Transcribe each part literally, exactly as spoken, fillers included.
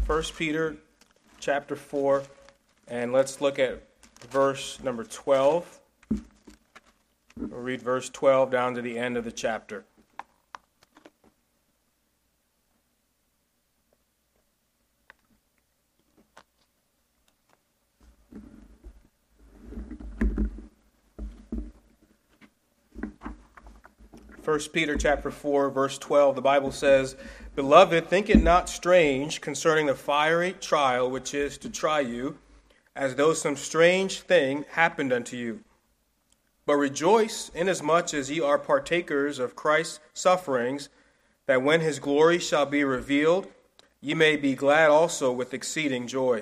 First Peter chapter four, and let's look at verse number twelve. We'll read verse twelve down to the end of the chapter. First Peter chapter four, verse twelve, the Bible says, "Beloved, think it not strange concerning the fiery trial which is to try you, as though some strange thing happened unto you. But rejoice, inasmuch as ye are partakers of Christ's sufferings, that when his glory shall be revealed, ye may be glad also with exceeding joy.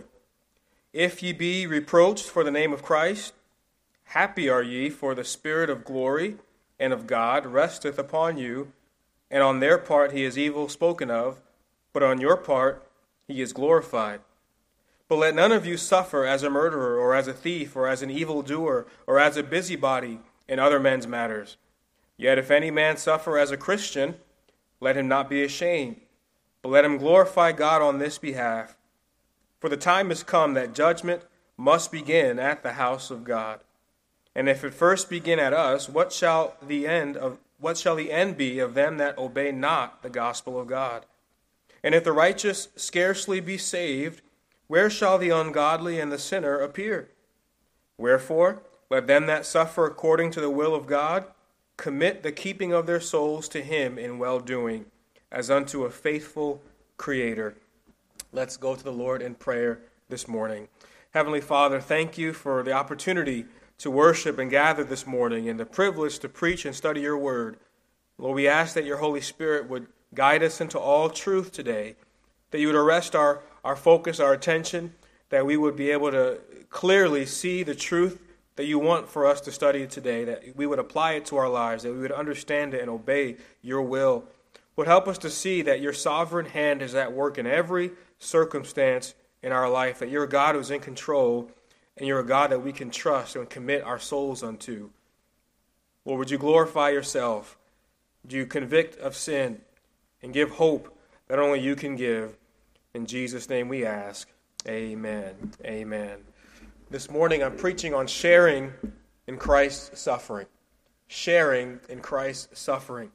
If ye be reproached for the name of Christ, happy are ye, for the Spirit of glory and of God resteth upon you, and on their part he is evil spoken of, but on your part he is glorified. But let none of you suffer as a murderer, or as a thief, or as an evildoer, or as a busybody in other men's matters. Yet if any man suffer as a Christian, let him not be ashamed, but let him glorify God on this behalf. For the time is come that judgment must begin at the house of God. And if it first begin at us, what shall the end of what shall the end be of them that obey not the gospel of God? And if the righteous scarcely be saved, where shall the ungodly and the sinner appear? Wherefore, let them that suffer according to the will of God commit the keeping of their souls to him in well-doing, as unto a faithful Creator." Let's go to the Lord in prayer this morning. Heavenly Father, thank you for the opportunity to worship and gather this morning, and the privilege to preach and study your word. Lord, we ask that your Holy Spirit would guide us into all truth today, that you would arrest our, our focus, our attention, that we would be able to clearly see the truth that you want for us to study today, that we would apply it to our lives, that we would understand it and obey your will. Would help us to see that your sovereign hand is at work in every circumstance in our life, that you're a God who's in control, and you're a God that we can trust and commit our souls unto. Lord, would you glorify yourself? Would you convict of sin and give hope that only you can give? In Jesus' name we ask. Amen. Amen. This morning I'm preaching on sharing in Christ's suffering. Sharing in Christ's suffering.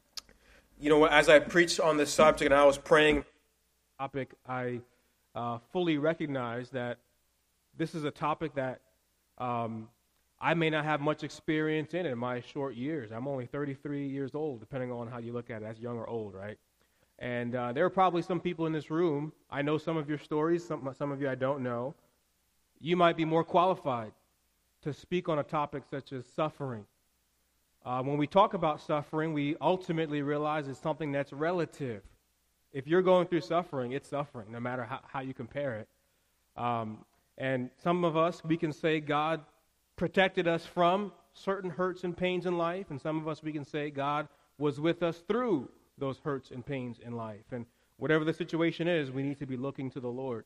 You know, as I preached on this subject and I was praying topic, I uh, fully recognized that this is a topic that um, I may not have much experience in in my short years. I'm only thirty-three years old, depending on how you look at it. That's young or old, right? And uh, there are probably some people in this room, I know some of your stories, some, some of you I don't know. You might be more qualified to speak on a topic such as suffering. Uh, when we talk about suffering, we ultimately realize it's something that's relative. If you're going through suffering, it's suffering, no matter how, how you compare it. Um, And some of us, we can say God protected us from certain hurts and pains in life. And some of us, we can say God was with us through those hurts and pains in life. And whatever the situation is, we need to be looking to the Lord.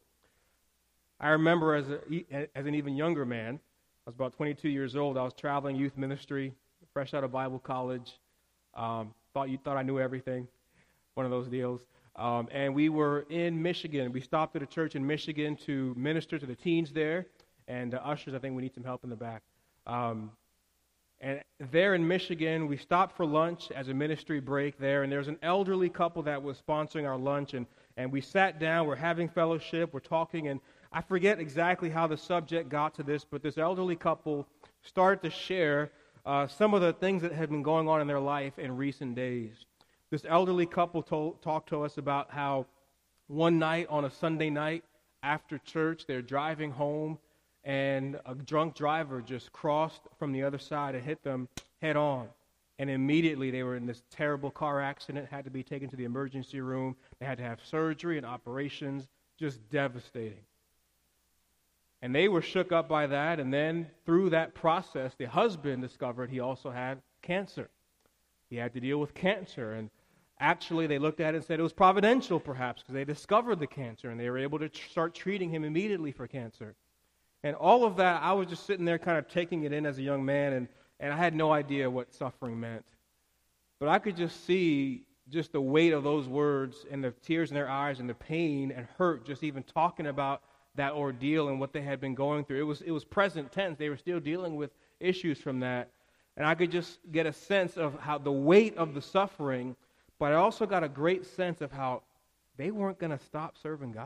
I remember as, a, as an even younger man, I was about twenty-two years old. I was traveling youth ministry, fresh out of Bible college. Um, thought you thought I knew everything, one of those deals. Um, and we were in Michigan. We stopped at a church in Michigan to minister to the teens there. And uh, ushers, I think we need some help in the back. Um, and there in Michigan, we stopped for lunch as a ministry break there. And there was an elderly couple that was sponsoring our lunch. And, and we sat down. We're having fellowship. We're talking. And I forget exactly how the subject got to this, but this elderly couple started to share uh, some of the things that had been going on in their life in recent days. This elderly couple told, talked to us about how one night on a Sunday night after church, they're driving home, and a drunk driver just crossed from the other side and hit them head on. And immediately they were in this terrible car accident, had to be taken to the emergency room. They had to have surgery and operations, just devastating. And they were shook up by that, and then through that process, the husband discovered he also had cancer. He had to deal with cancer, and actually, they looked at it and said it was providential, perhaps, because they discovered the cancer, and they were able to tr- start treating him immediately for cancer. And all of that, I was just sitting there kind of taking it in as a young man, and, and I had no idea what suffering meant. But I could just see just the weight of those words and the tears in their eyes and the pain and hurt, just even talking about that ordeal and what they had been going through. It was it was present tense. They were still dealing with issues from that. And I could just get a sense of how the weight of the suffering, but I also got a great sense of how they weren't going to stop serving God.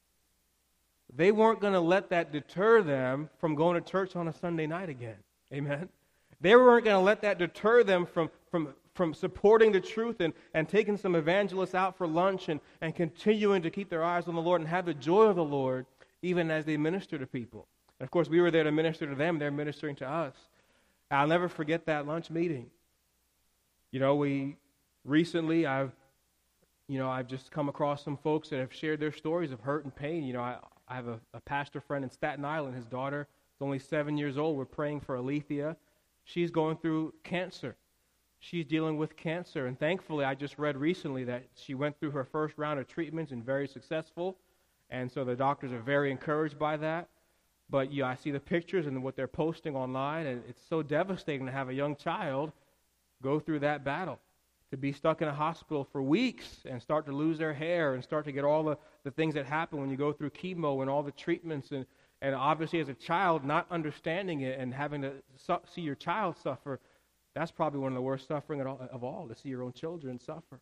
They weren't going to let that deter them from going to church on a Sunday night again. Amen? They weren't going to let that deter them from, from, from supporting the truth and, and taking some evangelists out for lunch and, and continuing to keep their eyes on the Lord and have the joy of the Lord even as they minister to people. And of course, we were there to minister to them. They're ministering to us. I'll never forget that lunch meeting. You know, we recently, I've, you know, I've just come across some folks that have shared their stories of hurt and pain. You know, I, I have a, a pastor friend in Staten Island. His daughter is only seven years old. We're praying for Alethea. She's going through cancer. She's dealing with cancer. And thankfully, I just read recently that she went through her first round of treatments and very successful. And so the doctors are very encouraged by that. But yeah, I see the pictures and what they're posting online, and it's so devastating to have a young child go through that battle, to be stuck in a hospital for weeks and start to lose their hair and start to get all the, the things that happen when you go through chemo and all the treatments. And, and obviously as a child, not understanding it and having to su- see your child suffer, that's probably one of the worst suffering of all, of all, to see your own children suffer.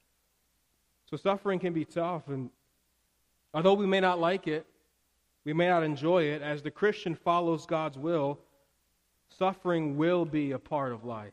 So suffering can be tough, and although we may not like it, we may not enjoy it, as the Christian follows God's will, suffering will be a part of life.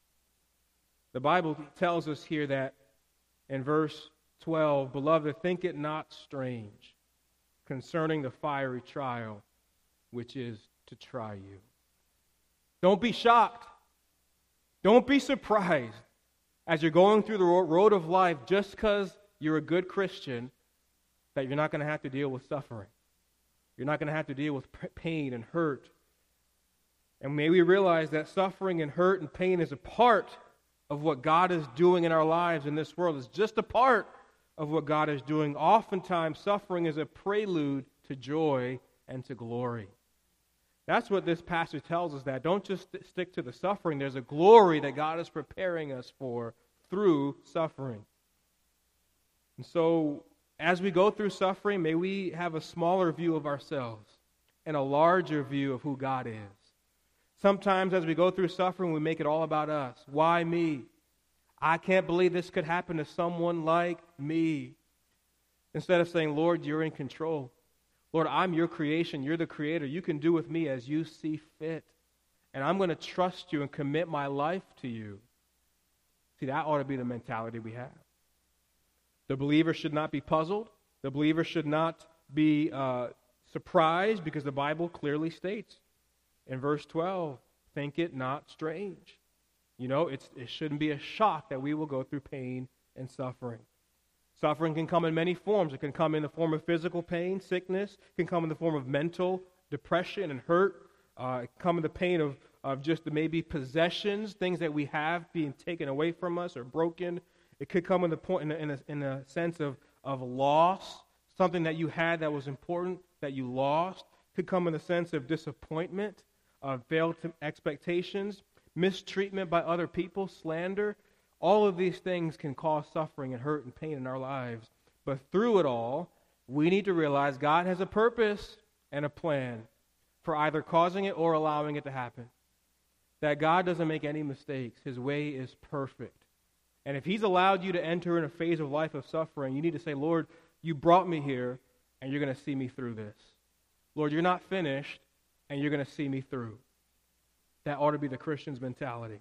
The Bible tells us here that in verse twelve, "Beloved, think it not strange concerning the fiery trial which is to try you." Don't be shocked. Don't be surprised as you're going through the road of life just because you're a good Christian that you're not going to have to deal with suffering. You're not going to have to deal with pain and hurt. And may we realize that suffering and hurt and pain is a part of what God is doing in our lives in this world. It's just a part of what God is doing. Oftentimes, suffering is a prelude to joy and to glory. That's what this passage tells us, that don't just st- stick to the suffering. There's a glory that God is preparing us for through suffering. And so, as we go through suffering, may we have a smaller view of ourselves and a larger view of who God is. Sometimes as we go through suffering, we make it all about us. Why me? I can't believe this could happen to someone like me. Instead of saying, Lord, you're in control. Lord, I'm your creation. You're the creator. You can do with me as you see fit. And I'm going to trust you and commit my life to you. See, that ought to be the mentality we have. The believer should not be puzzled. The believer should not be uh, surprised, because the Bible clearly states in verse twelve, think it not strange. You know, it's, it shouldn't be a shock that we will go through pain and suffering. Suffering can come in many forms. It can come in the form of physical pain, sickness. It can come in the form of mental depression and hurt. Uh, it can come in the pain of, of just maybe possessions, things that we have being taken away from us or broken. It could come in the point in a, in a, in a sense of, of loss, something that you had that was important that you lost. It could come in the sense of disappointment, of failed expectations, mistreatment by other people, slander. All of these things can cause suffering and hurt and pain in our lives. But through it all, we need to realize God has a purpose and a plan for either causing it or allowing it to happen. That God doesn't make any mistakes. His way is perfect. And if he's allowed you to enter in a phase of life of suffering, you need to say, Lord, you brought me here, and you're going to see me through this. Lord, you're not finished, and you're going to see me through. That ought to be the Christian's mentality.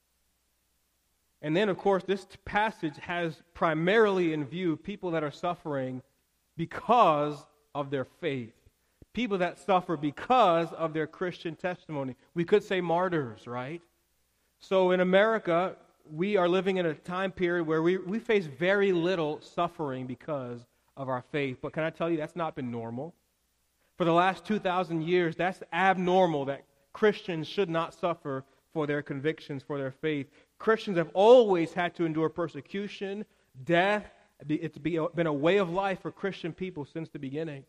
And then, of course, this passage has primarily in view people that are suffering because of their faith. People that suffer because of their Christian testimony. We could say martyrs, right? So in America, we are living in a time period where we, we face very little suffering because of our faith. But can I tell you, that's not been normal. For the last two thousand years, that's abnormal that Christians should not suffer for their convictions, for their faith. Christians have always had to endure persecution, death. It's been a way of life for Christian people since the beginning.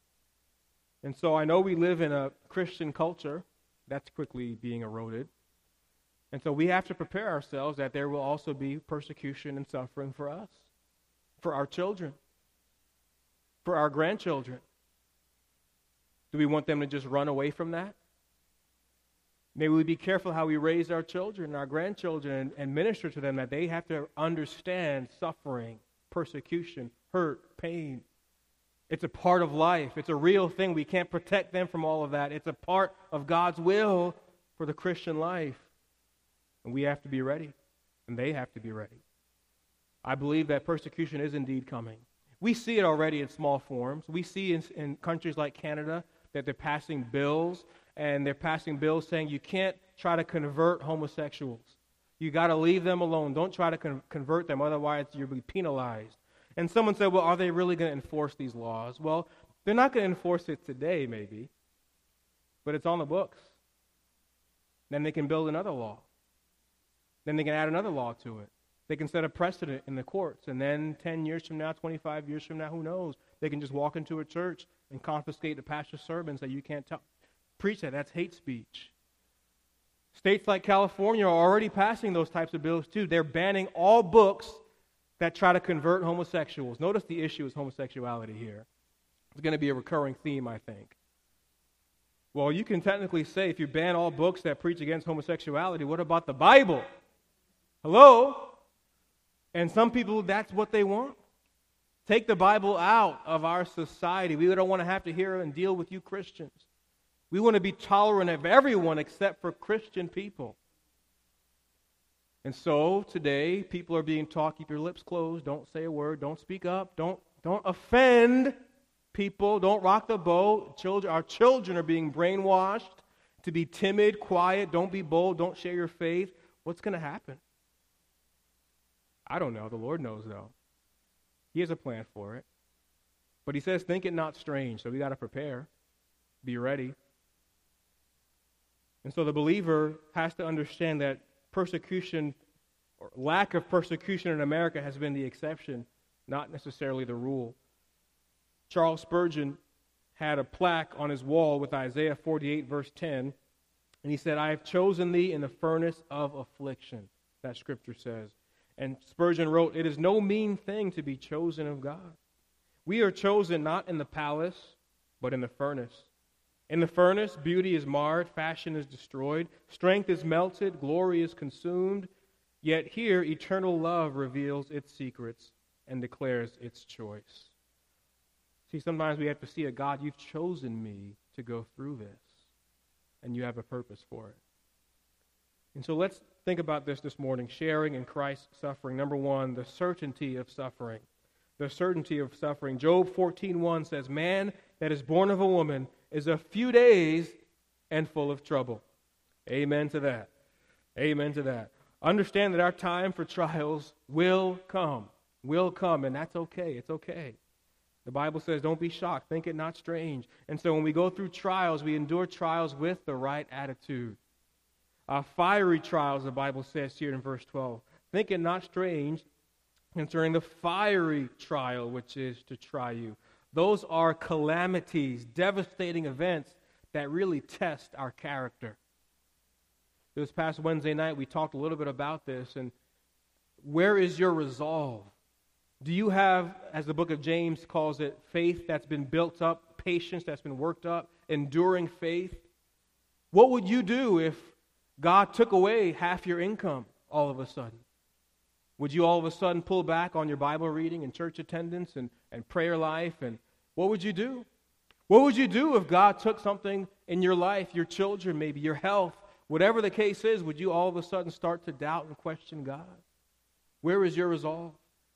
And so I know we live in a Christian culture that's quickly being eroded. And so we have to prepare ourselves that there will also be persecution and suffering for us, for our children, for our grandchildren. Do we want them to just run away from that? May we be careful how we raise our children, our grandchildren, and, and minister to them, that they have to understand suffering, persecution, hurt, pain. It's a part of life. It's a real thing. We can't protect them from all of that. It's a part of God's will for the Christian life. And we have to be ready, and they have to be ready. I believe that persecution is indeed coming. We see it already in small forms. We see in, in countries like Canada that they're passing bills, and they're passing bills saying you can't try to convert homosexuals. You got to leave them alone. Don't try to con- convert them, otherwise you'll be penalized. And someone said, well, are they really going to enforce these laws? Well, they're not going to enforce it today, maybe, but it's on the books. Then they can build another law. Then they can add another law to it. They can set a precedent in the courts, and then ten years from now, twenty-five years from now, who knows? They can just walk into a church and confiscate the pastor's sermons that you can't tell. Preach that. That's hate speech. States like California are already passing those types of bills too. They're banning all books that try to convert homosexuals. Notice the issue is homosexuality here. It's going to be a recurring theme, I think. Well, you can technically say if you ban all books that preach against homosexuality, what about the Bible? Hello? And some people, that's what they want. Take the Bible out of our society. We don't want to have to hear and deal with you Christians. We want to be tolerant of everyone except for Christian people. And so today, people are being taught, keep your lips closed, don't say a word, don't speak up, don't, don't offend people, don't rock the boat. Children, our children are being brainwashed to be timid, quiet, don't be bold, don't share your faith. What's going to happen? I don't know. The Lord knows, though. He has a plan for it. But he says, think it not strange. So we got to prepare. Be ready. And so the believer has to understand that persecution or lack of persecution in America has been the exception, not necessarily the rule. Charles Spurgeon had a plaque on his wall with Isaiah forty-eight, verse ten, and he said, I have chosen thee in the furnace of affliction, that scripture says. And Spurgeon wrote, it is no mean thing to be chosen of God. We are chosen not in the palace, but in the furnace. In the furnace, beauty is marred, fashion is destroyed, strength is melted, glory is consumed. Yet here, eternal love reveals its secrets and declares its choice. See, sometimes we have to see a God, you've chosen me to go through this, and you have a purpose for it. And so let's think about this this morning, sharing in Christ's suffering. Number one, the certainty of suffering. The certainty of suffering. Job fourteen one says, man that is born of a woman is a few days and full of trouble. Amen to that. Amen to that. Understand that our time for trials will come. Will come, and that's okay. It's okay. The Bible says, don't be shocked. Think it not strange. And so when we go through trials, we endure trials with the right attitude. Uh, fiery trials, the Bible says here in verse twelve. Think it not strange concerning the fiery trial which is to try you. Those are calamities, devastating events that really test our character. This past Wednesday night, we talked a little bit about this, and where is your resolve? Do you have, as the book of James calls it, faith that's been built up, patience that's been worked up, enduring faith? What would you do if God took away half your income all of a sudden? Would you all of a sudden pull back on your Bible reading and church attendance and, and prayer life? And what would you do? What would you do if God took something in your life, your children maybe, your health, whatever the case is, would you all of a sudden start to doubt and question God? Where is your resolve?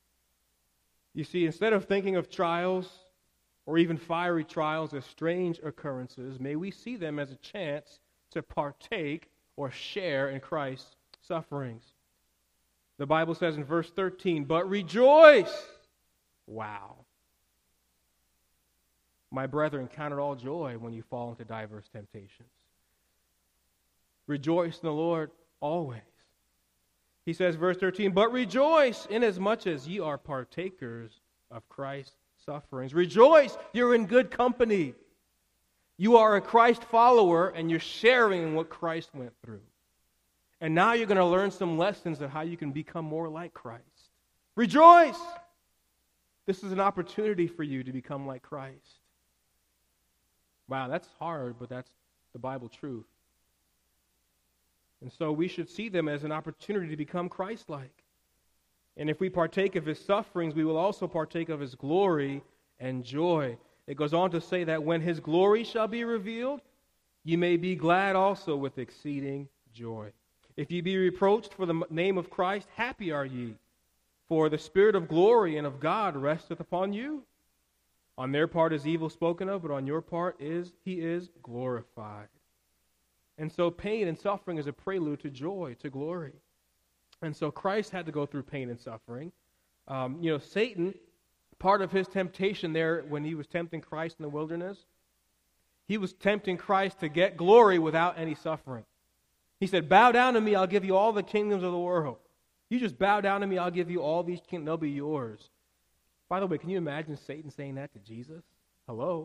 You see, instead of thinking of trials or even fiery trials as strange occurrences, may we see them as a chance to partake or share in Christ's sufferings. The Bible says in verse thirteen, but rejoice. Wow. My brethren, count it all joy when you fall into diverse temptations. Rejoice in the Lord always. He says, verse thirteen, but rejoice inasmuch as ye are partakers of Christ's sufferings. Rejoice, you're in good company. You are a Christ follower and you're sharing in what Christ went through. And now you're going to learn some lessons of how you can become more like Christ. Rejoice! This is an opportunity for you to become like Christ. Wow, that's hard, but that's the Bible truth. And so we should see them as an opportunity to become Christ-like. And if we partake of his sufferings, we will also partake of his glory and joy. It goes on to say that when his glory shall be revealed, ye may be glad also with exceeding joy. If ye be reproached for the name of Christ, happy are ye, for the Spirit of glory and of God resteth upon you. On their part is evil spoken of, but on your part is he is glorified. And so pain and suffering is a prelude to joy, to glory. And so Christ had to go through pain and suffering. Um, you know, Satan, part of his temptation there when he was tempting Christ in the wilderness, he was tempting Christ to get glory without any suffering. He said, bow down to me, I'll give you all the kingdoms of the world. You just bow down to me, I'll give you all these kingdoms, they'll be yours. By the way, can you imagine Satan saying that to Jesus? Hello?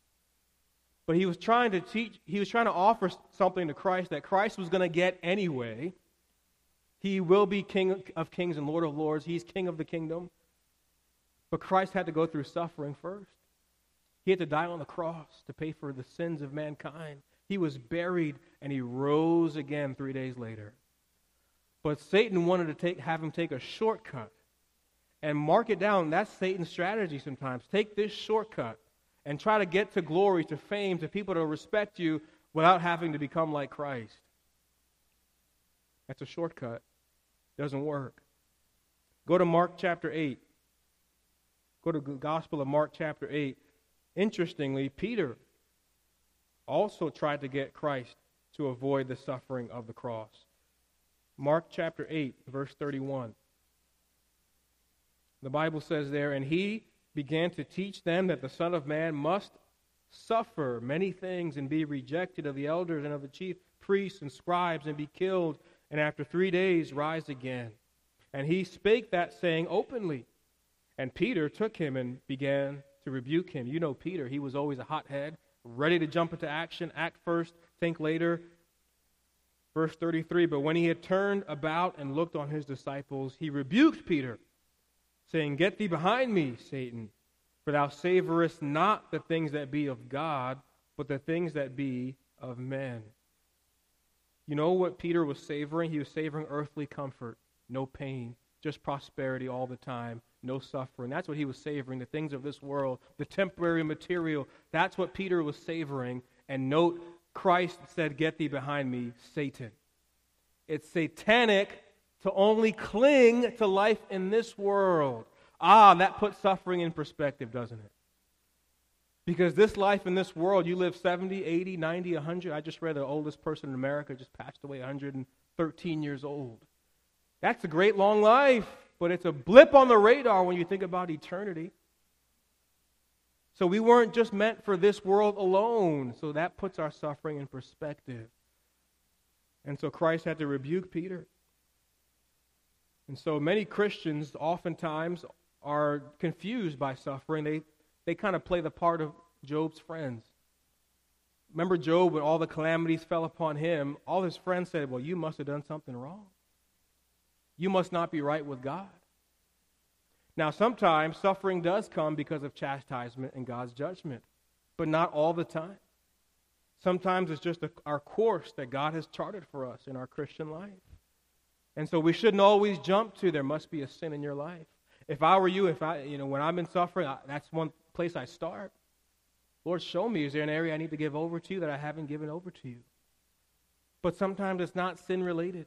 But he was trying to teach, he was trying to offer something to Christ that Christ was going to get anyway. He will be King of kings and Lord of lords. He's king of the kingdom. But Christ had to go through suffering first. He had to die on the cross to pay for the sins of mankind. He was buried and he rose again three days later. But Satan wanted to take, have him take a shortcut. And mark it down, that's Satan's strategy sometimes. Take this shortcut and try to get to glory, to fame, to people to respect you without having to become like Christ. That's a shortcut. Doesn't work. Go to Mark chapter eight. Go to the Gospel of Mark chapter eight. Interestingly, Peter also tried to get Christ to avoid the suffering of the cross. Mark chapter eight, verse thirty-one. The Bible says there, and he began to teach them that the Son of Man must suffer many things and be rejected of the elders and of the chief priests and scribes and be killed, and after three days rise again. And he spake that saying openly. And Peter took him and began to rebuke him. You know Peter, he was always a hothead, ready to jump into action, act first, think later. Verse thirty-three, but when he had turned about and looked on his disciples, he rebuked Peter, saying, get thee behind me, Satan, for thou savorest not the things that be of God, but the things that be of men. You know what Peter was savoring? He was savoring earthly comfort, no pain, just prosperity all the time, no suffering. That's what he was savoring, the things of this world, the temporary material. That's what Peter was savoring. And note, Christ said, get thee behind me, Satan. It's satanic to only cling to life in this world. Ah, that puts suffering in perspective, doesn't it? Because this life in this world, you live seventy, eighty, ninety, one hundred. I just read the oldest person in America just passed away, one hundred thirteen years old. That's a great long life, but it's a blip on the radar when you think about eternity. So we weren't just meant for this world alone. So that puts our suffering in perspective. And so Christ had to rebuke Peter. And so many Christians oftentimes are confused by suffering. They they kind of play the part of Job's friends. Remember Job, when all the calamities fell upon him, all his friends said, well, you must have done something wrong. You must not be right with God. Now, sometimes suffering does come because of chastisement and God's judgment, but not all the time. Sometimes it's just a, our course that God has charted for us in our Christian life. And so we shouldn't always jump to there must be a sin in your life. If I were you, if I, you know, when I'm in suffering, I, that's one place I start. Lord, show me, is there an area I need to give over to you that I haven't given over to you? But sometimes it's not sin related.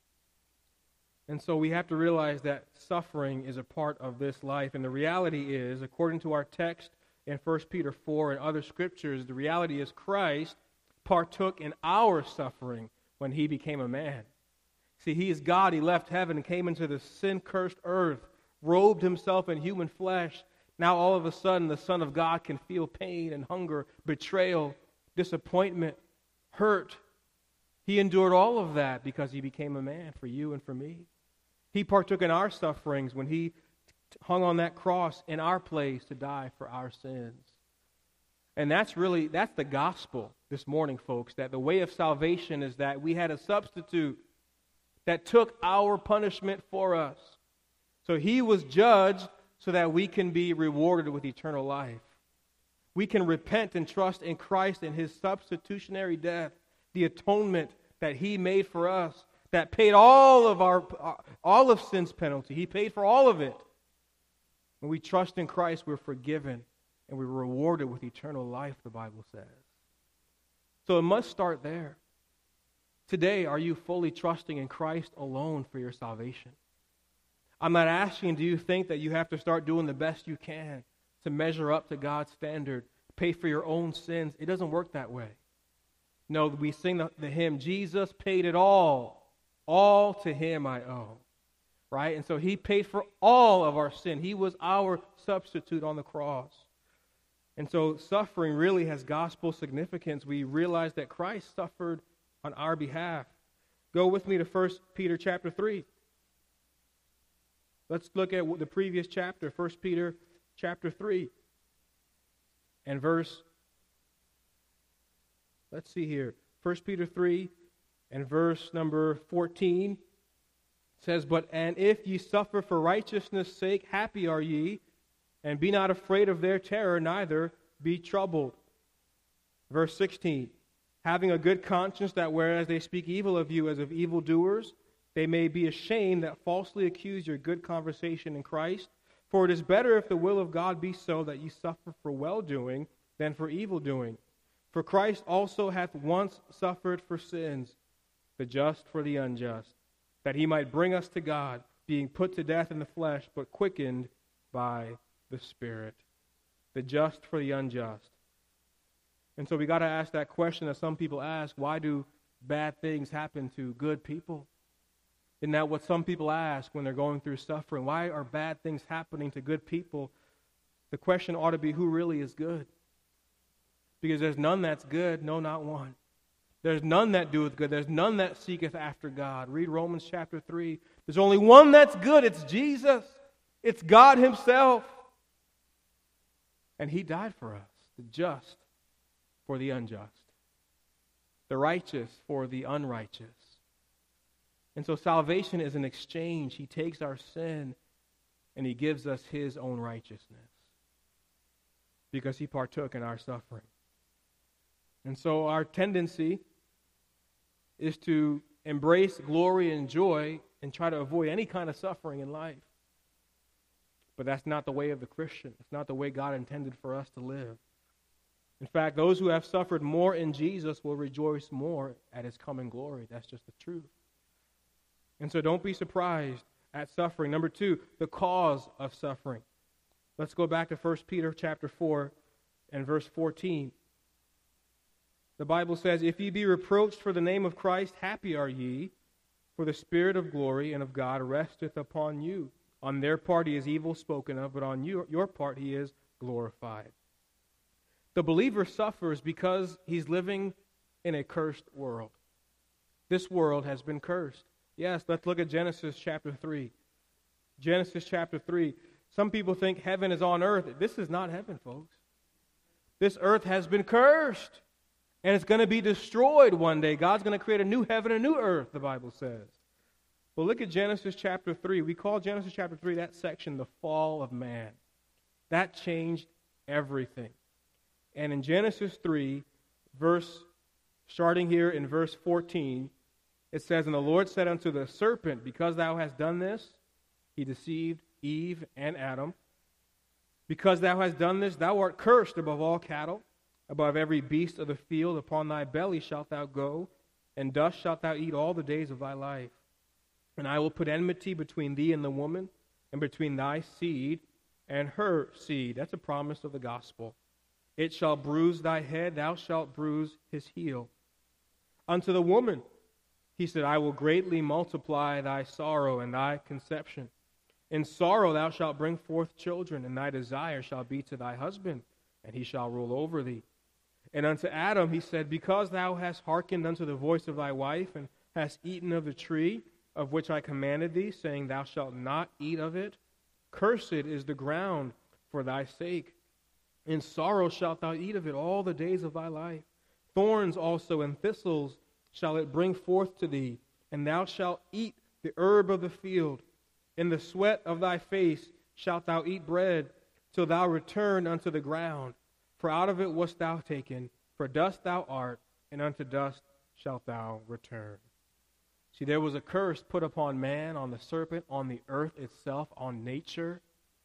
And so we have to realize that suffering is a part of this life. And the reality is, according to our text in First Peter four and other scriptures, the reality is Christ partook in our suffering when he became a man. See, he is God. He left heaven and came into the sin-cursed earth, robed himself in human flesh. Now all of a sudden the Son of God can feel pain and hunger, betrayal, disappointment, hurt. He endured all of that because he became a man for you and for me. He partook in our sufferings when he hung on that cross in our place to die for our sins. And that's really, that's the gospel this morning, folks, that the way of salvation is that we had a substitute. that took our punishment for us. So he was judged so that we can be rewarded with eternal life. We can repent and trust in Christ and his substitutionary death, the atonement that he made for us, that paid all of our all of sin's penalty. He paid for all of it. When we trust in Christ, we're forgiven and we're rewarded with eternal life, the Bible says. So it must start there. Today, are you fully trusting in Christ alone for your salvation? I'm not asking, do you think that you have to start doing the best you can to measure up to God's standard, pay for your own sins? It doesn't work that way. No, we sing the, the hymn, Jesus paid it all. All to him I owe. Right? And so he paid for all of our sin. He was our substitute on the cross. And so suffering really has gospel significance. We realize that Christ suffered on our behalf. Go with me to First Peter chapter three. Let's look at the previous chapter, First Peter chapter three. And verse, let's see here, First Peter three and verse number fourteen says, But and if ye suffer for righteousness' sake, happy are ye, and be not afraid of their terror, neither be troubled. Verse sixteen, Having a good conscience, that whereas they speak evil of you as of evildoers, they may be ashamed that falsely accuse your good conversation in Christ. For it is better, if the will of God be so, that ye suffer for well-doing than for evil-doing. For Christ also hath once suffered for sins, the just for the unjust, that he might bring us to God, being put to death in the flesh, but quickened by the Spirit. The just for the unjust. And so we got to ask that question that some people ask, why do bad things happen to good people? Isn't that what some people ask when they're going through suffering? Why are bad things happening to good people? The question ought to be, who really is good? Because there's none that's good, no, not one. There's none that doeth good. There's none that seeketh after God. Read Romans chapter three. There's only one that's good. It's Jesus. It's God himself. And he died for us, the just for the unjust, the righteous for the unrighteous. And so salvation is an exchange. He takes our sin and he gives us his own righteousness because he partook in our suffering. And so our tendency is to embrace glory and joy and try to avoid any kind of suffering in life. But that's not the way of the Christian. It's not the way God intended for us to live. In fact, those who have suffered more in Jesus will rejoice more at his coming glory. That's just the truth. And so don't be surprised at suffering. Number two, the cause of suffering. Let's go back to First Peter chapter four and verse fourteen. The Bible says, If ye be reproached for the name of Christ, happy are ye, for the Spirit of glory and of God resteth upon you. On their part he is evil spoken of, but on you, your part he is glorified. The believer suffers because he's living in a cursed world. This world has been cursed. Yes, let's look at Genesis chapter three. Genesis chapter three. Some people think heaven is on earth. This is not heaven, folks. This earth has been cursed. And it's going to be destroyed one day. God's going to create a new heaven and a new earth, the Bible says. But look at Genesis chapter three. We call Genesis chapter three, that section, the fall of man. That changed everything. And in Genesis three, verse, starting here in verse fourteen, it says, And the Lord said unto the serpent, Because thou hast done this, he deceived Eve and Adam. Because thou hast done this, thou art cursed above all cattle, above every beast of the field. Upon thy belly shalt thou go, and dust shalt thou eat all the days of thy life. And I will put enmity between thee and the woman, and between thy seed and her seed. That's a promise of the gospel. It shall bruise thy head, thou shalt bruise his heel. Unto the woman, he said, I will greatly multiply thy sorrow and thy conception. In sorrow thou shalt bring forth children, and thy desire shall be to thy husband, and he shall rule over thee. And unto Adam he said, Because thou hast hearkened unto the voice of thy wife, and hast eaten of the tree of which I commanded thee, saying, Thou shalt not eat of it, cursed is the ground for thy sake. In sorrow shalt thou eat of it all the days of thy life. Thorns also and thistles shall it bring forth to thee, and thou shalt eat the herb of the field. In the sweat of thy face shalt thou eat bread, till thou return unto the ground. For out of it wast thou taken, for dust thou art, and unto dust shalt thou return. See, there was a curse put upon man, on the serpent, on the earth itself, on nature.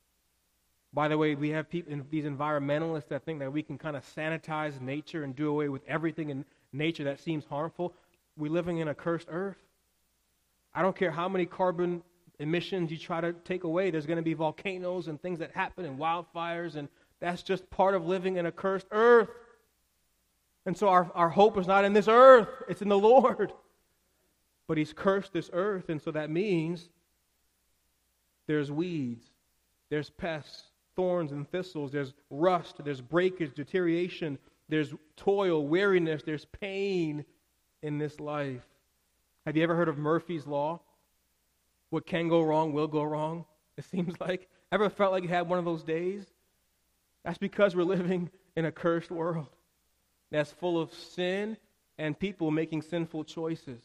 By the way, we have people, these environmentalists that think that we can kind of sanitize nature and do away with everything in nature that seems harmful. We're living in a cursed earth. I don't care how many carbon emissions you try to take away, there's going to be volcanoes and things that happen and wildfires, and that's just part of living in a cursed earth. And so our, our hope is not in this earth, it's in the Lord. But he's cursed this earth, and so that means there's weeds, there's pests, thorns and thistles, there's rust, there's breakage, deterioration, there's toil, weariness, there's pain in this life. Have you ever heard of Murphy's Law? What can go wrong will go wrong, it seems like. Ever felt like you had one of those days? That's because we're living in a cursed world that's full of sin and people making sinful choices.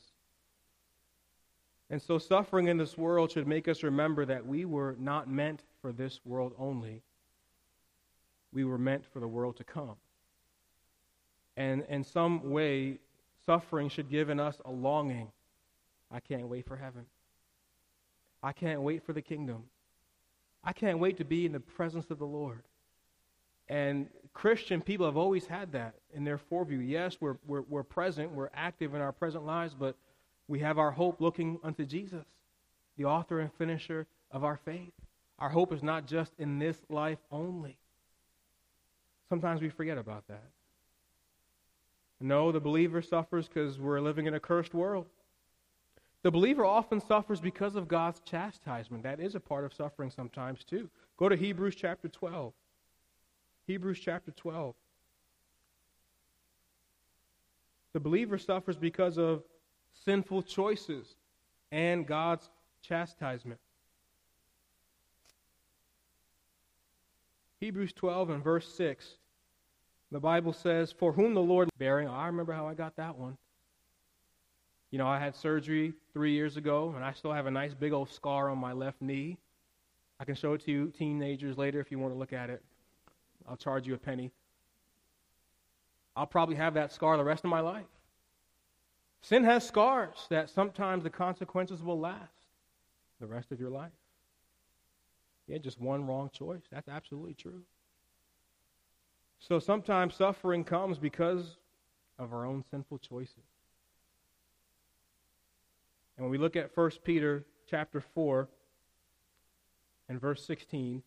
And so suffering in this world should make us remember that we were not meant for this world only. We were meant for the world to come. And in some way, suffering should give in us a longing. I can't wait for heaven. I can't wait for the kingdom. I can't wait to be in the presence of the Lord. And Christian people have always had that in their foreview. Yes, we're, we're, we're present, we're active in our present lives, but we have our hope looking unto Jesus, the author and finisher of our faith. Our hope is not just in this life only. Sometimes we forget about that. No, the believer suffers because we're living in a cursed world. The believer often suffers because of God's chastisement. That is a part of suffering sometimes too. Go to Hebrews chapter twelve. Hebrews chapter twelve. The believer suffers because of sinful choices and God's chastisement. Hebrews twelve and verse six. The Bible says, for whom the Lord bearing, I remember how I got that one. You know, I had surgery three years ago, and I still have a nice big old scar on my left knee. I can show it to you teenagers later if you want to look at it. I'll charge you a penny. I'll probably have that scar the rest of my life. Sin has scars that sometimes the consequences will last the rest of your life. Yeah, just one wrong choice. That's absolutely true. So sometimes suffering comes because of our own sinful choices. And when we look at First Peter chapter four and verse sixteen,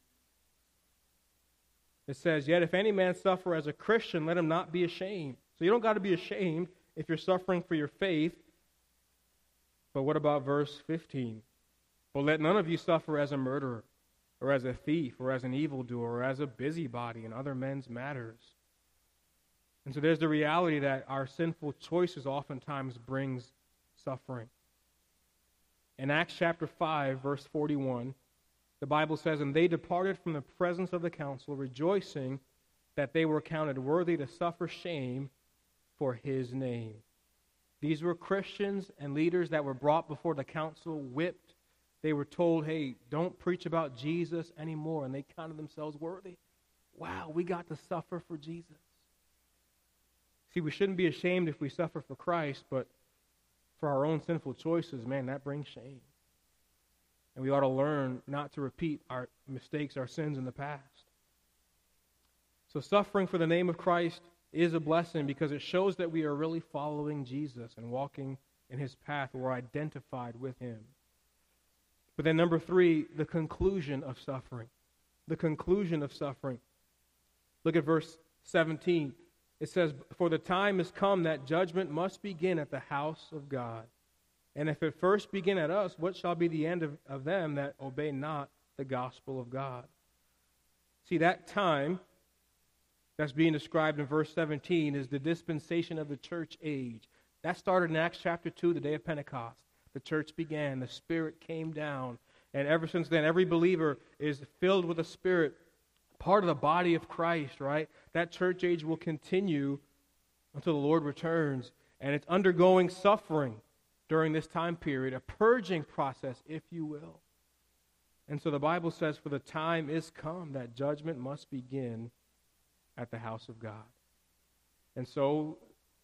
it says, yet if any man suffer as a Christian, let him not be ashamed. So you don't got to be ashamed if you're suffering for your faith. But what about verse fifteen? But let none of you suffer as a murderer, or as a thief, or as an evildoer, or as a busybody in other men's matters. And so there's the reality that our sinful choices oftentimes brings suffering. In Acts chapter five, verse forty-one, the Bible says, and they departed from the presence of the council, rejoicing that they were counted worthy to suffer shame for his name. These were Christians and leaders that were brought before the council, whipped. They were told, hey, don't preach about Jesus anymore, and they counted themselves worthy. Wow, we got to suffer for Jesus. See, we shouldn't be ashamed if we suffer for Christ, but for our own sinful choices, man, that brings shame. And we ought to learn not to repeat our mistakes, our sins in the past. So suffering for the name of Christ is a blessing because it shows that we are really following Jesus and walking in his path. We're identified with him. But then number three, the conclusion of suffering. The conclusion of suffering. Look at verse seventeen. It says, for the time is come that judgment must begin at the house of God. And if it first begin at us, what shall be the end of, of them that obey not the gospel of God? See, that time that's being described in verse seventeen is the dispensation of the church age. That started in Acts chapter two, the day of Pentecost. The church began, the Spirit came down, and ever since then, every believer is filled with the Spirit, part of the body of Christ, right? That church age will continue until the Lord returns, and it's undergoing suffering during this time period, a purging process, if you will. And so the Bible says, for the time is come that judgment must begin at the house of God. And so,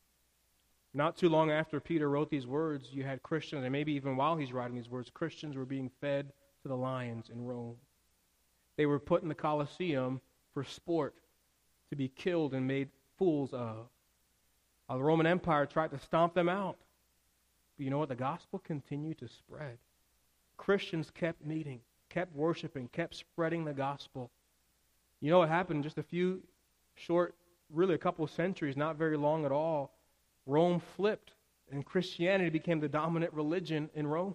not too long after Peter wrote these words, you had Christians, and maybe even while he's writing these words, Christians were being fed to the lions in Rome. They were put in the Colosseum for sport, to be killed and made fools of. Uh, the Roman Empire tried to stomp them out. But you know what? The gospel continued to spread. Christians kept meeting, kept worshiping, kept spreading the gospel. You know what happened? Just a few short, really a couple of centuries, not very long at all, Rome flipped, and Christianity became the dominant religion in Rome.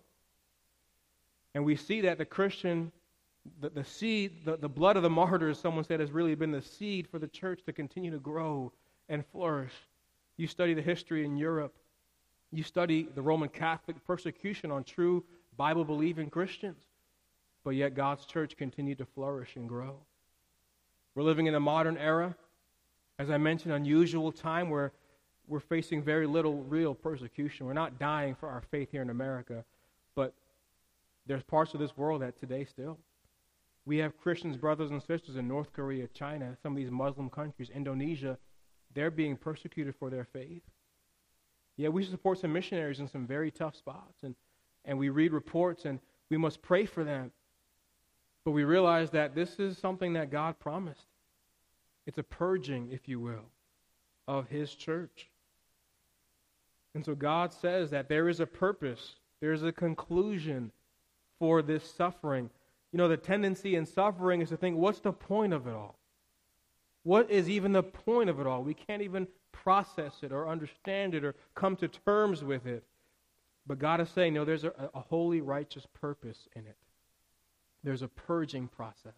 And we see that the Christian, the, the seed, the, the blood of the martyrs, someone said, has really been the seed for the church to continue to grow and flourish. You study the history in Europe. You study the Roman Catholic persecution on true Bible-believing Christians. But yet God's church continued to flourish and grow. We're living in a modern era, as I mentioned, unusual time where we're facing very little real persecution. We're not dying for our faith here in America, but there's parts of this world that today still. We have Christians, brothers and sisters in North Korea, China, some of these Muslim countries, Indonesia. They're being persecuted for their faith. Yeah, we support some missionaries in some very tough spots, and, and we read reports, and we must pray for them. But we realize that this is something that God promised. It's a purging, if you will, of His church. And so God says that there is a purpose, there's a conclusion for this suffering. You know, the tendency in suffering is to think, what's the point of it all? What is even the point of it all? We can't even process it or understand it or come to terms with it. But God is saying, no, there's a, a holy, righteous purpose in it. There's a purging process.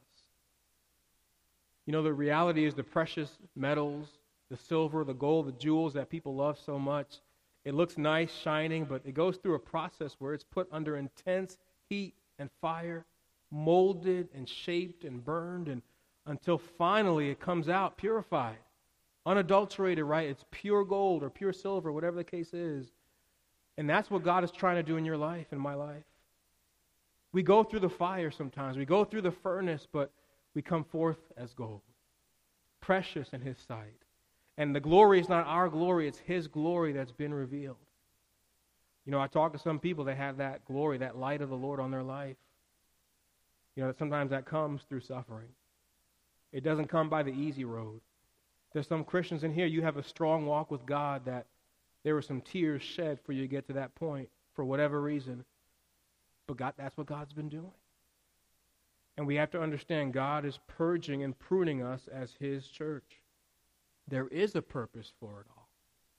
You know, the reality is the precious metals, the silver, the gold, the jewels that people love so much, it looks nice, shining, but it goes through a process where it's put under intense heat and fire, molded and shaped and burned, and until finally it comes out purified, unadulterated, right? It's pure gold or pure silver, whatever the case is. And that's what God is trying to do in your life, in my life. We go through the fire sometimes. We go through the furnace, but we come forth as gold, precious in His sight. And the glory is not our glory, it's His glory that's been revealed. You know, I talk to some people that have that glory, that light of the Lord on their life. You know, sometimes that comes through suffering. It doesn't come by the easy road. There's some Christians in here, you have a strong walk with God that there were some tears shed for you to get to that point for whatever reason. But God, that's what God's been doing. And we have to understand God is purging and pruning us as His church. There is a purpose for it all.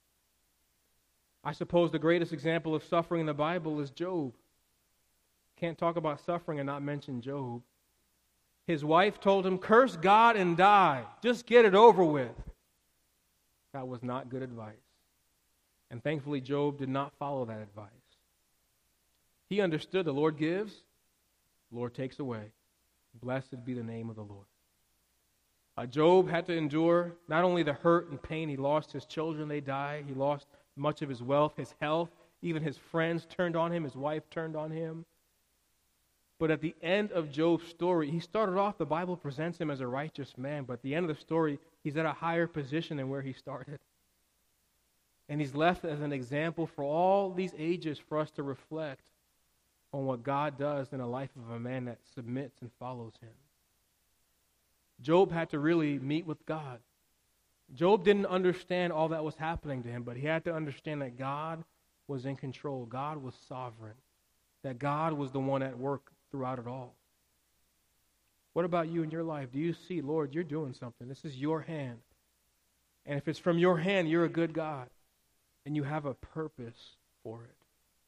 I suppose the greatest example of suffering in the Bible is Job. Can't talk about suffering and not mention Job. His wife told him, curse God and die. Just get it over with. That was not good advice. And thankfully, Job did not follow that advice. He understood the Lord gives, the Lord takes away. Blessed be the name of the Lord. Uh, Job had to endure not only the hurt and pain. He lost his children, they died. He lost much of his wealth, his health. Even his friends turned on him. His wife turned on him. But at the end of Job's story, he started off, the Bible presents him as a righteous man, but at the end of the story, he's at a higher position than where he started. And he's left as an example for all these ages for us to reflect on what God does in the life of a man that submits and follows Him. Job had to really meet with God. Job didn't understand all that was happening to him, but he had to understand that God was in control. God was sovereign. That God was the one at work throughout it all. What about you in your life? Do you see, Lord, you're doing something. This is your hand. And if it's from your hand, you're a good God. And you have a purpose for it.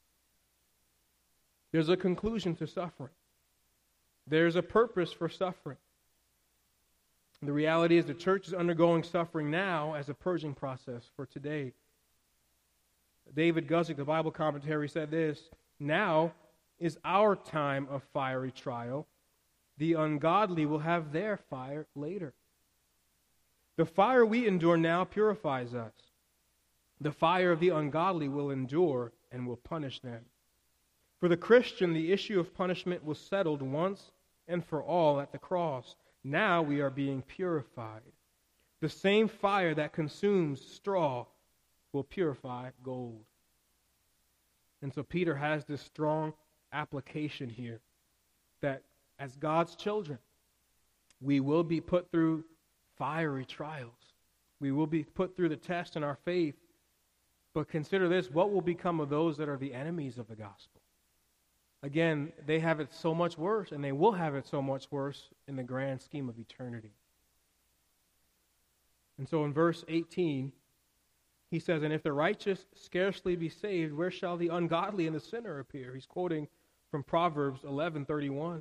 There's a conclusion to suffering. There's a purpose for suffering. The reality is the church is undergoing suffering now as a purging process for today. David Guzik, the Bible commentary, said this, now is our time of fiery trial. The ungodly will have their fire later. The fire we endure now purifies us. The fire of the ungodly will endure and will punish them. For the Christian, the issue of punishment was settled once and for all at the cross. Now we are being purified. The same fire that consumes straw will purify gold. And so Peter has this strong application here that as God's children, we will be put through fiery trials. We will be put through the test in our faith. But consider this, what will become of those that are the enemies of the gospel? Again, they have it so much worse, and they will have it so much worse in the grand scheme of eternity. And so in verse eighteen, he says, and if the righteous scarcely be saved, where shall the ungodly and the sinner appear? He's quoting from Proverbs eleven thirty-one.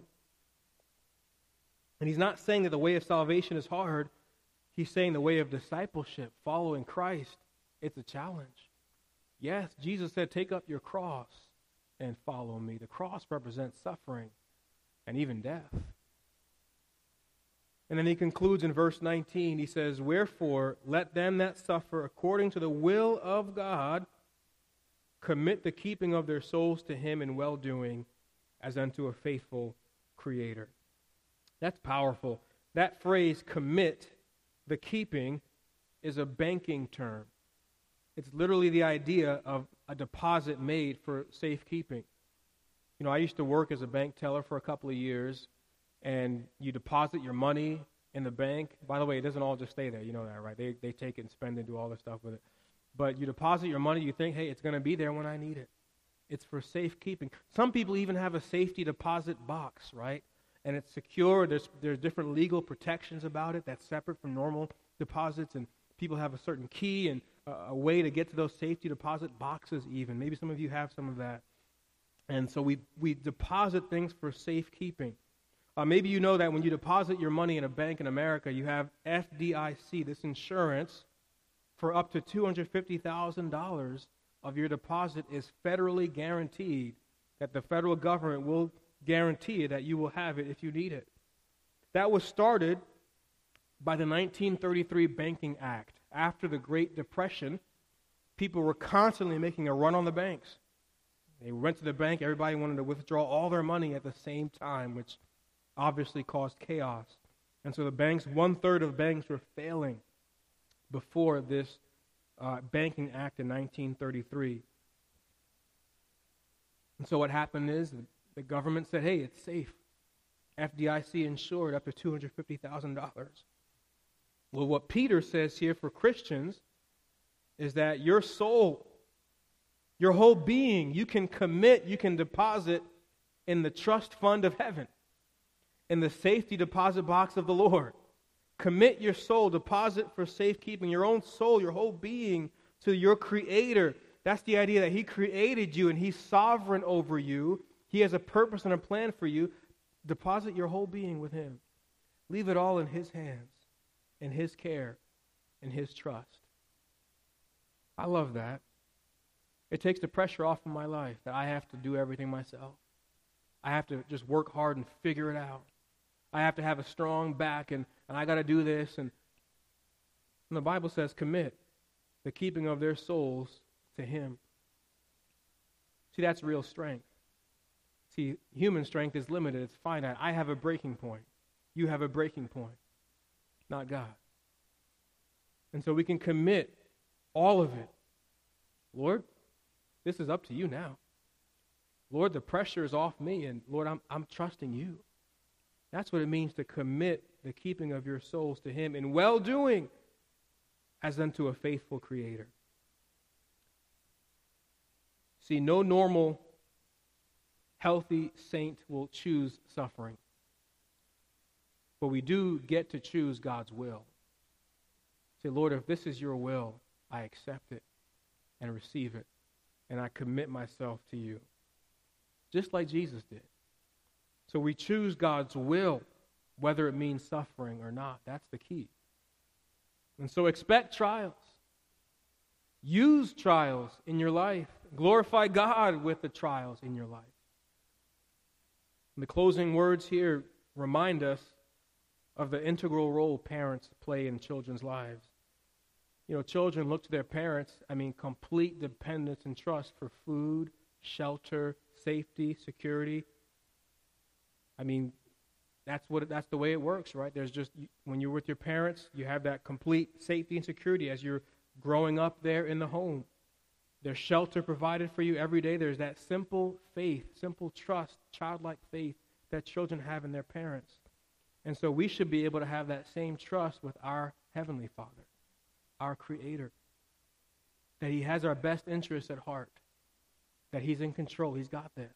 And he's not saying that the way of salvation is hard. He's saying the way of discipleship, following Christ, it's a challenge. Yes, Jesus said, take up your cross and follow me. The cross represents suffering and even death. And then he concludes in verse nineteen, he says, wherefore, let them that suffer according to the will of God commit the keeping of their souls to him in well-doing as unto a faithful Creator. That's powerful. That phrase, commit the keeping, is a banking term. It's literally the idea of a deposit made for safekeeping. You know, I used to work as a bank teller for a couple of years, and you deposit your money in the bank. By the way, it doesn't all just stay there. You know that, right? They they take it and spend it and do all this stuff with it. But you deposit your money, you think, hey, it's going to be there when I need it. It's for safekeeping. Some people even have a safety deposit box, right? And it's secure. There's there's different legal protections about it that's separate from normal deposits, and people have a certain key and a, a way to get to those safety deposit boxes even. Maybe some of you have some of that. And so we, we deposit things for safekeeping. Uh, maybe you know that when you deposit your money in a bank in America, you have F D I C, this insurance, for up to two hundred fifty thousand dollars of your deposit is federally guaranteed, that the federal government will guarantee that you will have it if you need it. That was started by the nineteen thirty-three Banking Act. After the Great Depression, people were constantly making a run on the banks. They went to the bank, everybody wanted to withdraw all their money at the same time, which obviously caused chaos. And so the banks, one-third of banks were failing before this uh, Banking Act in nineteen thirty-three. And so what happened is the government said, hey, it's safe. F D I C insured up to two hundred fifty thousand dollars. Well, what Peter says here for Christians is that your soul, your whole being, you can commit, you can deposit in the trust fund of heaven, in the safety deposit box of the Lord. Commit your soul, deposit for safekeeping, your own soul, your whole being to your Creator. That's the idea that He created you and He's sovereign over you. He has a purpose and a plan for you. Deposit your whole being with Him. Leave it all in His hands, in His care, in His trust. I love that. It takes the pressure off of my life that I have to do everything myself. I have to just work hard and figure it out. I have to have a strong back, and, and I got to do this. And, and the Bible says, commit the keeping of their souls to Him. See, that's real strength. See, human strength is limited. It's finite. I have a breaking point. You have a breaking point, not God. And so we can commit all of it. Lord, this is up to you now. Lord, the pressure is off me, and Lord, I'm, I'm trusting you. That's what it means to commit the keeping of your souls to Him in well-doing as unto a faithful Creator. See, no normal, healthy saint will choose suffering. But we do get to choose God's will. Say, Lord, if this is your will, I accept it and receive it, and I commit myself to you. Just like Jesus did. So we choose God's will, whether it means suffering or not. That's the key. And so expect trials. Use trials in your life. Glorify God with the trials in your life. And the closing words here remind us of the integral role parents play in children's lives. You know, children look to their parents, I mean, complete dependence and trust for food, shelter, safety, security. I mean, that's what that's the way it works, right? There's just, when you're with your parents, you have that complete safety and security as you're growing up there in the home. There's shelter provided for you every day. There's that simple faith, simple trust, childlike faith that children have in their parents. And so we should be able to have that same trust with our Heavenly Father, our Creator, that He has our best interests at heart, that He's in control, He's got this.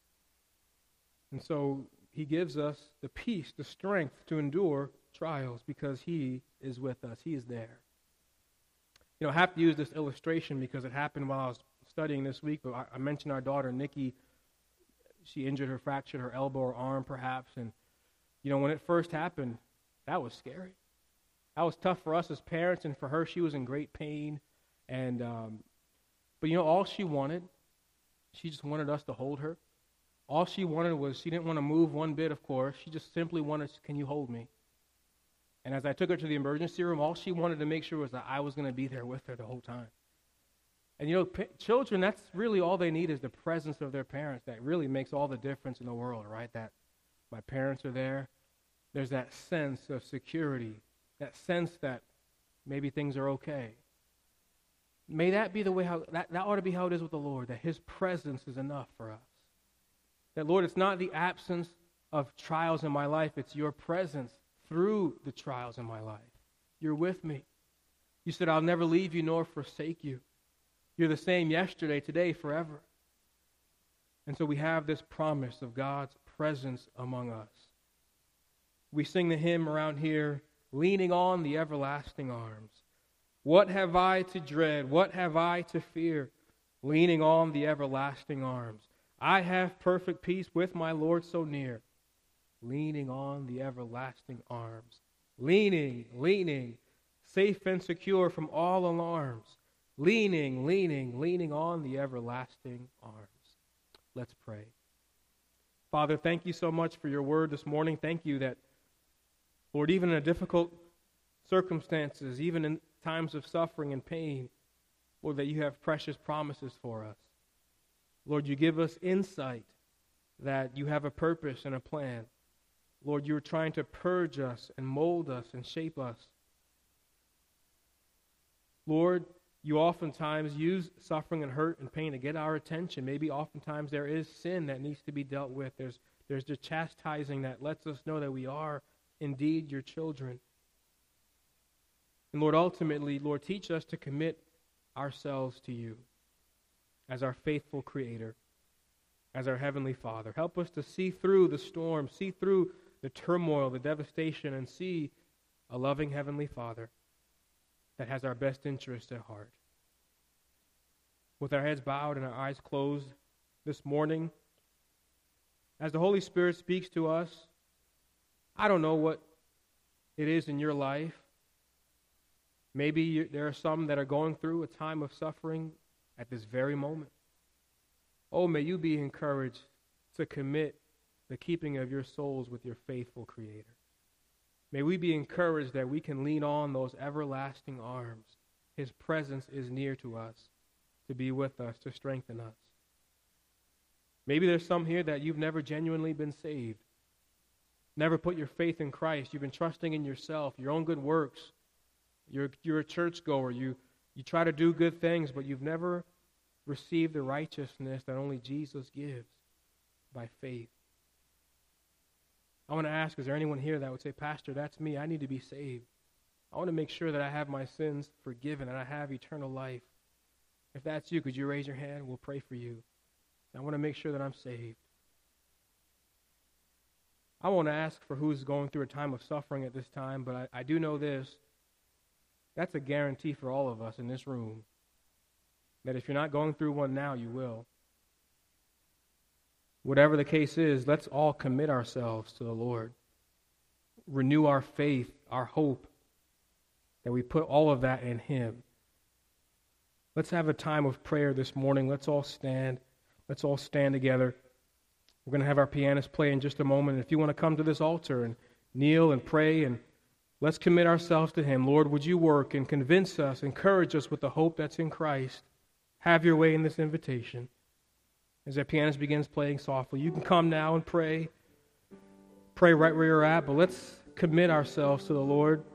And so He gives us the peace, the strength to endure trials because He is with us, He is there. You know, I have to use this illustration because it happened while I was studying this week, but I, I mentioned our daughter, Nikki. She injured her, fractured her elbow or arm perhaps, and, you know, when it first happened, that was scary. That was tough for us as parents, and for her, she was in great pain. And um, but, you know, all she wanted, she just wanted us to hold her. All she wanted was, she didn't want to move one bit, of course. She just simply wanted, can you hold me? And as I took her to the emergency room, all she wanted to make sure was that I was going to be there with her the whole time. And, you know, p- children, that's really all they need is the presence of their parents. That really makes all the difference in the world, right? That my parents are there. There's that sense of security, that sense that maybe things are okay. May that be the way, how that, that ought to be how it is with the Lord, that His presence is enough for us. That, Lord, it's not the absence of trials in my life, it's your presence through the trials in my life. You're with me. You said, I'll never leave you nor forsake you. You're the same yesterday, today, forever. And so we have this promise of God's presence among us. We sing the hymn around here, leaning on the everlasting arms. What have I to dread? What have I to fear? Leaning on the everlasting arms. I have perfect peace with my Lord so near. Leaning on the everlasting arms. Leaning, leaning, safe and secure from all alarms. Leaning, leaning, leaning on the everlasting arms. Let's pray. Father, thank you so much for your word this morning. Thank you that, Lord, even in difficult circumstances, even in times of suffering and pain, Lord, that you have precious promises for us. Lord, you give us insight that you have a purpose and a plan. Lord, you're trying to purge us and mold us and shape us. Lord, you oftentimes use suffering and hurt and pain to get our attention. Maybe oftentimes there is sin that needs to be dealt with. There's, there's the chastising that lets us know that we are indeed your children. And Lord, ultimately, Lord, teach us to commit ourselves to you as our faithful Creator, as our Heavenly Father. Help us to see through the storm, see through the turmoil, the devastation, and see a loving Heavenly Father that has our best interests at heart. With our heads bowed and our eyes closed this morning, as the Holy Spirit speaks to us, I don't know what it is in your life. Maybe you, there are some that are going through a time of suffering at this very moment. Oh, may you be encouraged to commit the keeping of your souls with your faithful Creator. May we be encouraged that we can lean on those everlasting arms. His presence is near to us, to be with us, to strengthen us. Maybe there's some here that you've never genuinely been saved. Never put your faith in Christ. You've been trusting in yourself, your own good works. You're, you're a churchgoer. You, you try to do good things, but you've never received the righteousness that only Jesus gives by faith. I want to ask, is there anyone here that would say, Pastor, that's me. I need to be saved. I want to make sure that I have my sins forgiven and I have eternal life. If that's you, could you raise your hand? We'll pray for you. I want to make sure that I'm saved. I won't ask for who's going through a time of suffering at this time, but I, I do know this. That's a guarantee for all of us in this room, that if you're not going through one now, you will. Whatever the case is, let's all commit ourselves to the Lord. Renew our faith, our hope, that we put all of that in Him. Let's have a time of prayer this morning. Let's all stand. Let's all stand together. We're going to have our pianist play in just a moment. If you want to come to this altar and kneel and pray and Let's commit ourselves to him. Lord, would you work and convince us, encourage us with the hope that's in Christ. Have your way in this invitation. As that pianist begins playing softly, you can come now and pray. Pray right where you're at, but let's commit ourselves to the Lord.